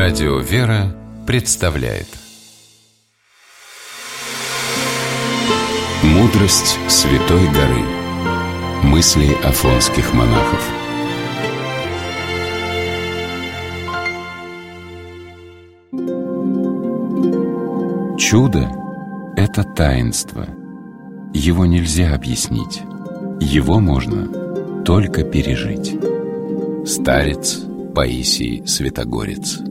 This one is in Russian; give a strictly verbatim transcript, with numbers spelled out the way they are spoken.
Радио «Вера» представляет «Мудрость Святой горы». Мысли афонских монахов. Чудо – это таинство. Его нельзя объяснить. Его можно только пережить. Старец Паисий Святогорец.